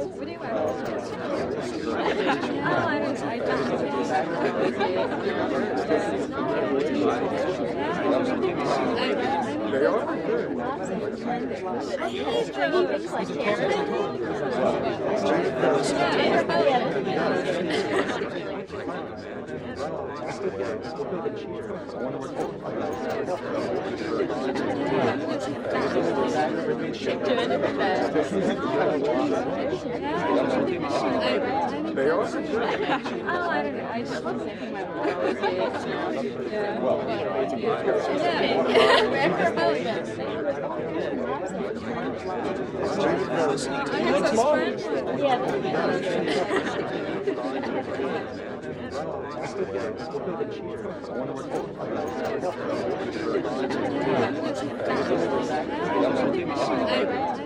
They are? Oh, I don't know. I just was thinking my mom was gay. Yeah.